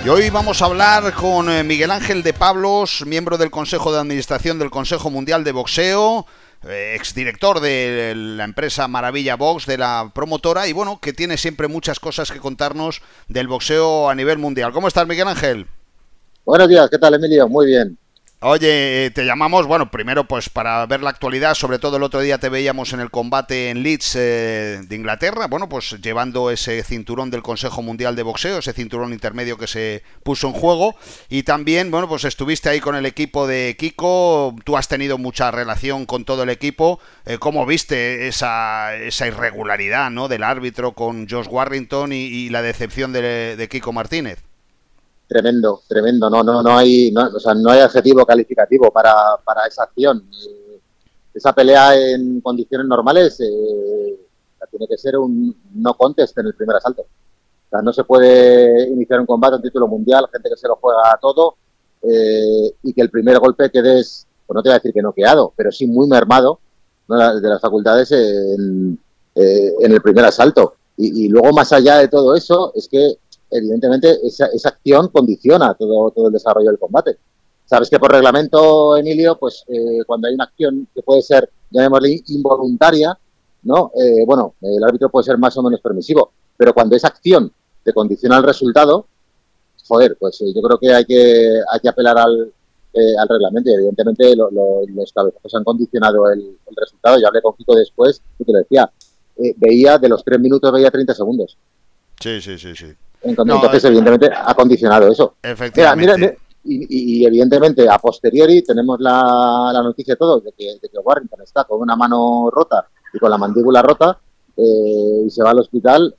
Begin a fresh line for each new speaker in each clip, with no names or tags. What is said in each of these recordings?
Y hoy vamos a hablar con Miguel Ángel de Pablos, miembro del Consejo de Administración del Consejo Mundial de Boxeo, exdirector de la empresa Maravilla Box, de la promotora, y bueno, que tiene siempre muchas cosas que contarnos del boxeo a nivel mundial. ¿Cómo estás, Miguel Ángel?
Buenos días, ¿qué tal, Emilio? Muy bien.
Oye, te llamamos, bueno, primero pues para ver la actualidad, sobre todo el otro día te veíamos en el combate en Leeds de Inglaterra, bueno, pues llevando ese cinturón del Consejo Mundial de Boxeo, ese cinturón intermedio que se puso en juego, y también, bueno, pues estuviste ahí con el equipo de Kiko, tú has tenido mucha relación con todo el equipo, ¿cómo viste esa irregularidad, ¿no?, del árbitro con Josh Warrington y la decepción de Kiko Martínez?
Tremendo, tremendo. No hay adjetivo calificativo para esa acción. Esa pelea en condiciones normales tiene que ser un no contest en el primer asalto. O sea, no se puede iniciar un combate, un título mundial, gente que se lo juega todo y que el primer golpe quedes, pues no te voy a decir que noqueado, pero sí muy mermado, ¿no?, de las facultades en el primer asalto. Y luego, más allá de todo eso, es que evidentemente esa acción condiciona todo el desarrollo del combate. Sabes que por reglamento, Emilio, pues cuando hay una acción que puede ser, llamémosle, involuntaria, ¿no? El árbitro puede ser más o menos permisivo, pero cuando esa acción te condiciona el resultado, joder, pues yo creo que hay que apelar al reglamento, y evidentemente los cabezazos han condicionado el resultado. Yo hablé con Kiko después y te lo decía, veía de los 3 minutos, veía 30 segundos.
Sí.
Entonces, evidentemente, ha condicionado eso.
Efectivamente.
Mira, y evidentemente, a posteriori, tenemos la noticia todos de que Warrington está con una mano rota y con la mandíbula rota y se va al hospital.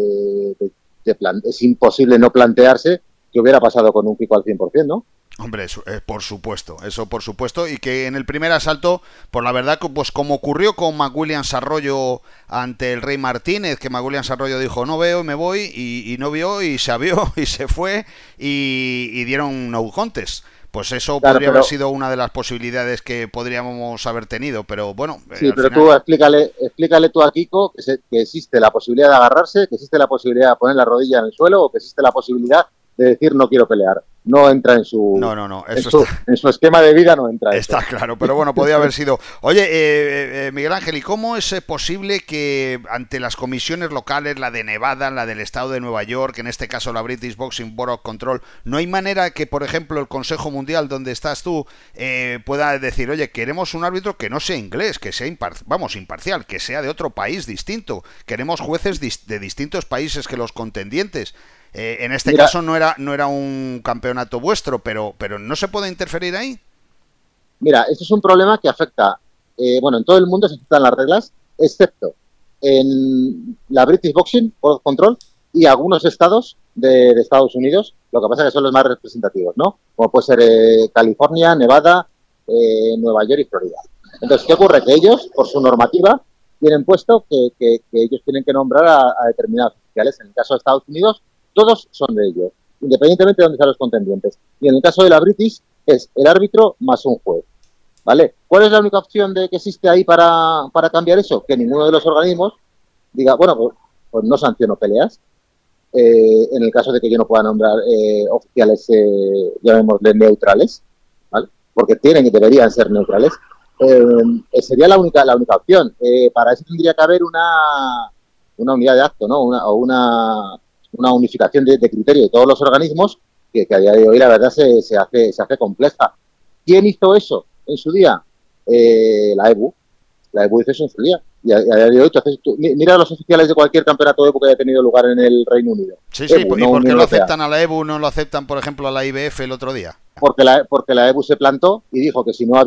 Es imposible no plantearse qué hubiera pasado con un Kiko al 100%, ¿no?
Hombre, eso por supuesto, y que en el primer asalto, por la verdad, pues como ocurrió con McWilliams Arroyo ante el Rey Martínez, que McWilliams Arroyo dijo no veo, me voy, y no vio, y se avió, y se fue, y dieron no contest. Pues eso
Claro,
podría haber sido una de las posibilidades que podríamos haber tenido, pero bueno.
Sí, pero tú explícale tú a Kiko que existe la posibilidad de agarrarse, que existe la posibilidad de poner la rodilla en el suelo, o que existe la posibilidad de decir no quiero pelear. No entra en su en su esquema de vida, no entra.
Está eso. Claro, pero bueno, podía haber sido. Oye, Miguel Ángel, ¿y cómo es posible que ante las comisiones locales, la de Nevada, la del estado de Nueva York, en este caso la British Boxing Board of Control, no hay manera que, por ejemplo, el Consejo Mundial, donde estás tú, pueda decir, oye, queremos un árbitro que no sea inglés, que sea imparcial, que sea de otro país distinto, queremos jueces de distintos países que los contendientes? En este caso no era un campeonato vuestro, pero ¿no se puede interferir ahí?
Mira, esto es un problema que afecta, en todo el mundo se aceptan las reglas, excepto en la British Boxing Board of Control y algunos estados de Estados Unidos. Lo que pasa es que son los más representativos, ¿no? Como puede ser California, Nevada, Nueva York y Florida. Entonces, ¿qué ocurre? Que ellos, por su normativa, tienen puesto que ellos tienen que nombrar a determinados oficiales. En el caso de Estados Unidos, todos son de ellos, independientemente de dónde sean los contendientes. Y en el caso de la British, es el árbitro más un juez, ¿vale? ¿Cuál es la única opción que existe ahí para cambiar eso? Que ninguno de los organismos diga, bueno, pues no sanciono peleas. En el caso de que yo no pueda nombrar oficiales, llamémosle neutrales, ¿vale? Porque tienen y deberían ser neutrales. Sería la única opción. Para eso tendría que haber una unidad de acto, ¿no? Una unificación de criterio de todos los organismos que a día de hoy la verdad se hace compleja. ¿Quién hizo eso en su día? La EBU. La EBU hizo eso en su día. Y a día de hoy, mira a los oficiales de cualquier campeonato EBU que haya tenido lugar en el Reino Unido.
Sí, EBU, ¿y por qué lo aceptan a la EBU, no lo aceptan, por ejemplo, a la IBF el otro día?
Porque la EBU se plantó y dijo que si no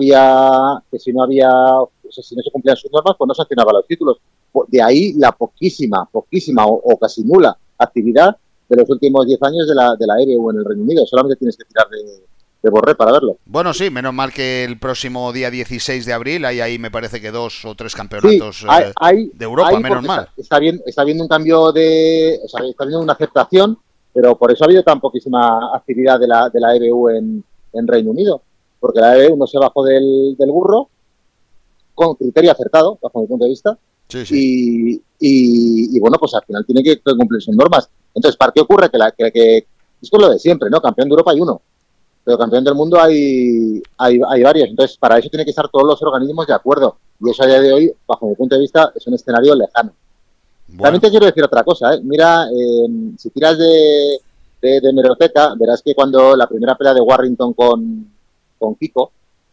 se cumplían sus normas, pues no sancionaba los títulos. De ahí la poquísima o casi nula actividad de los últimos 10 años de la EBU en el Reino Unido. Solamente tienes que tirar de borré para verlo.
Bueno, sí, menos mal que el próximo día 16 de abril hay ahí, me parece que 2 o 3 campeonatos
sí,
de Europa, menos mal.
Está habiendo un cambio está habiendo una aceptación, pero por eso ha habido tan poquísima actividad de la EBU en Reino Unido, porque la EBU no se bajó del burro con criterio acertado, bajo mi punto de vista.
Sí.
Y bueno, pues al final tiene que cumplir sus normas. Entonces, ¿para qué ocurre? Que Es lo de siempre, ¿no? Campeón de Europa hay uno, pero campeón del mundo hay varios. Entonces, para eso tienen que estar todos los organismos de acuerdo. Y eso a día de hoy, bajo mi punto de vista, es un escenario lejano. También
Bueno,
te quiero decir otra cosa, ¿eh? Mira, si tiras de hemeroteca, verás que cuando la primera pelea de Warrington con Kiko,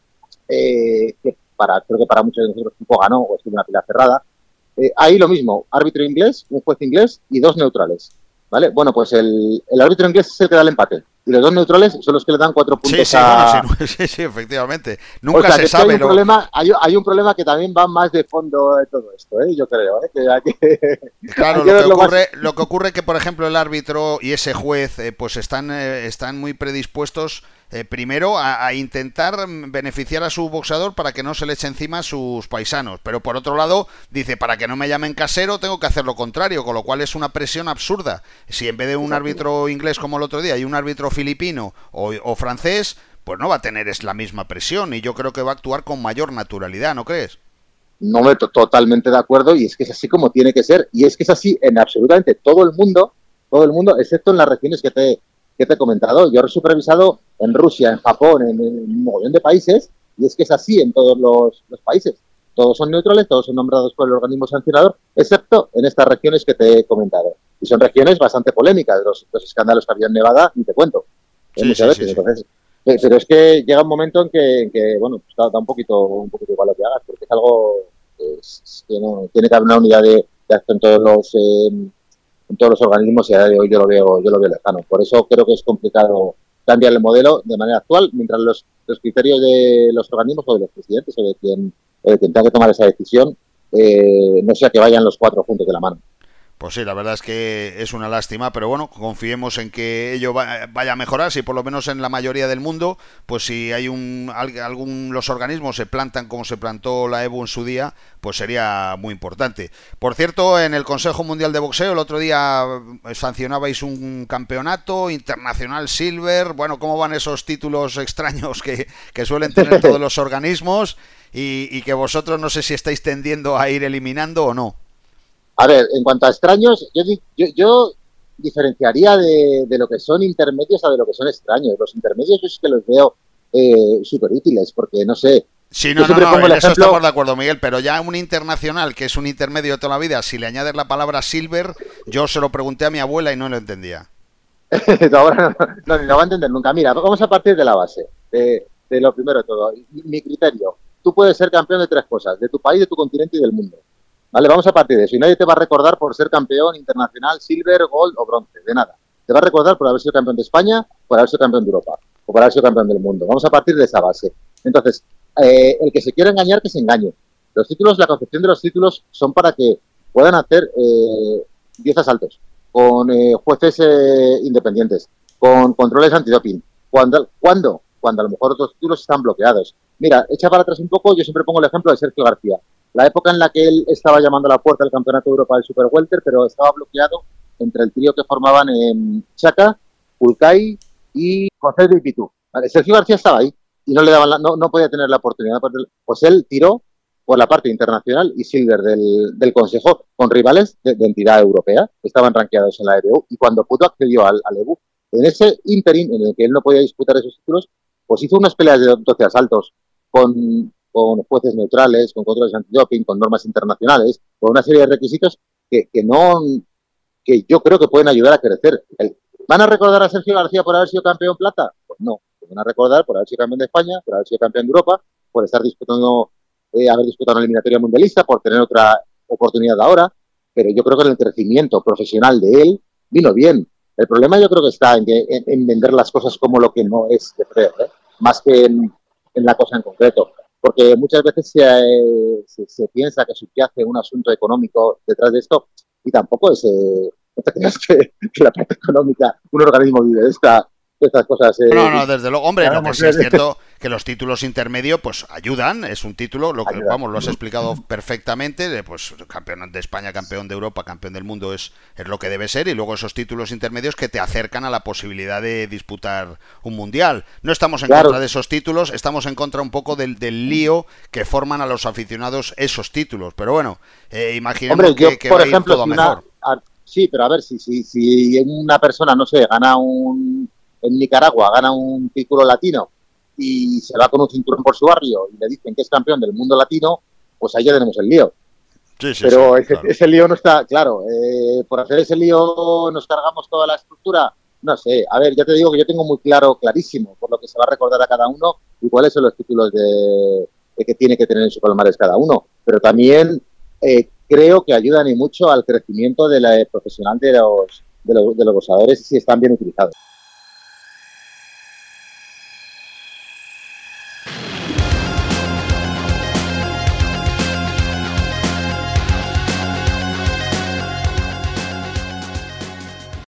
creo que para muchos de nosotros Kiko ganó, o es una pelea cerrada, ahí lo mismo, árbitro inglés, un juez inglés y dos neutrales. ¿Vale? Bueno, pues el árbitro inglés es el que da el empate. Y los dos neutrales son los que le dan 4
sí,
puntos
sí, bueno, sí,
a...
sí, sí, efectivamente.
O
Nunca
sea,
se
que es que hay
sabe
un
lo...
problema, hay un problema que también va más de fondo de todo esto, ¿eh? Yo creo, ¿eh? Que hay
Claro,
que verlo más...
lo que ocurre que, por ejemplo, el árbitro y ese juez pues están muy predispuestos primero a intentar beneficiar a su boxeador para que no se le eche encima a sus paisanos. Pero por otro lado, dice, para que no me llamen casero tengo que hacer lo contrario, con lo cual es una presión absurda. Si en vez de un árbitro inglés como el otro día hay un árbitro filipino o francés, pues no va a tener la misma presión y yo creo que va a actuar con mayor naturalidad, ¿no crees?
No me totalmente de acuerdo y es que es así como tiene que ser y es que es así en absolutamente todo el mundo, excepto en las regiones que te he comentado. Yo he supervisado en Rusia, en Japón, en un montón de países y es que es así en todos los países. Todos son neutrales, todos son nombrados por el organismo sancionador, excepto en estas regiones que te he comentado. Y son regiones bastante polémicas, los escándalos que había en Nevada, ni te cuento,
Sí,
muchas
sí, sí,
veces.
sí.
Entonces, pero es que llega un momento en que bueno, pues da un poquito igual lo que hagas, porque es algo que no, tiene que haber una unidad de acción en todos los organismos y a día de hoy yo lo veo lejano. Por eso creo que es complicado cambiar el modelo de manera actual, mientras los criterios de los organismos o de los presidentes o de quien tenga que tomar esa decisión no sea que vayan los cuatro juntos de la mano.
Pues sí, la verdad es que es una lástima, pero bueno, confiemos en que ello vaya a mejorar, si por lo menos en la mayoría del mundo, pues si hay los organismos se plantan como se plantó la EBU en su día, pues sería muy importante. Por cierto, en el Consejo Mundial de Boxeo el otro día sancionabais un campeonato internacional silver, bueno, ¿cómo van esos títulos extraños que suelen tener todos los organismos y que vosotros no sé si estáis tendiendo a ir eliminando o no?
A ver, en cuanto a extraños, yo diferenciaría de lo que son intermedios a de lo que son extraños. Los intermedios yo es que los veo súper útiles, porque no sé,
Sí,
yo
no, no,
siempre
no,
pongo el
en eso estamos
ejemplo,
de acuerdo, Miguel, pero ya un internacional, que es un intermedio de toda la vida, si le añades la palabra silver, yo se lo pregunté a mi abuela y no lo entendía.
ahora no, ni lo va a entender nunca. Mira, vamos a partir de la base, de lo primero de todo. Mi criterio, tú puedes ser campeón de tres cosas, de tu país, de tu continente y del mundo. Vale, vamos a partir de eso. Y nadie te va a recordar por ser campeón internacional, silver, gold o bronce, de nada. Te va a recordar por haber sido campeón de España, por haber sido campeón de Europa o por haber sido campeón del mundo. Vamos a partir de esa base. Entonces, el que se quiera engañar, que se engañe. Los títulos, la concepción de los títulos son para que puedan hacer 10 asaltos con jueces independientes, con controles antidoping. Cuando a lo mejor otros títulos están bloqueados. Mira, echa para atrás un poco, yo siempre pongo el ejemplo de Sergio García. La época en la que él estaba llamando a la puerta del Campeonato de Europa del Super Welter, pero estaba bloqueado entre el trío que formaban en Chaka, Pulcay y José de Ipitú. Vale, Sergio García estaba ahí y no le daban no podía tener la oportunidad. Pues él tiró por la parte internacional y silver del Consejo con rivales de entidad europea que estaban rankeados en la EBU y cuando pudo accedió al EBU. En ese interín en el que él no podía disputar esos títulos, pues hizo unas peleas de 12 asaltos con jueces neutrales, con controles antidoping, con normas internacionales, con una serie de requisitos que yo creo que pueden ayudar a crecer. ¿Van a recordar a Sergio García por haber sido campeón plata? Pues no. Van a recordar por haber sido campeón de España, por haber sido campeón de Europa, por estar haber disputado una eliminatoria mundialista, por tener otra oportunidad ahora. Pero yo creo que en el crecimiento profesional de él vino bien. El problema yo creo que está en vender las cosas como lo que no es, de creo, más que en la cosa en concreto. Porque muchas veces se piensa que subyace un asunto económico detrás de esto y tampoco es... no te creas que la parte económica, un organismo vive de estas cosas.
No, no, desde luego, hombre, lo que
Digamos,
sí es cierto que los títulos intermedios pues ayudan, es un título, lo que
ayuda.
vamos, lo has explicado perfectamente, pues campeón de España, campeón de Europa, campeón del mundo es lo que debe ser y luego esos títulos intermedios que te acercan a la posibilidad de disputar un mundial. No estamos en
Claro.
contra de esos títulos, estamos en contra un poco del lío que forman a los aficionados esos títulos, pero bueno, imaginemos
Hombre, yo,
que
por
va a ir
ejemplo,
todo mejor.
Sí, pero a ver, si una persona, no sé, en Nicaragua gana un título latino y se va con un cinturón por su barrio y le dicen que es campeón del mundo latino, pues ahí ya tenemos el lío.
Sí, sí, sí,
Pero
claro.
ese lío no está, claro, por hacer ese lío nos cargamos toda la estructura. No sé, a ver, ya te digo que yo tengo muy clarísimo, por lo que se va a recordar a cada uno y cuáles son los títulos de que tiene que tener en su palmarés cada uno. Pero también creo que ayudan y mucho al crecimiento de la profesional de los boxeadores si están bien utilizados.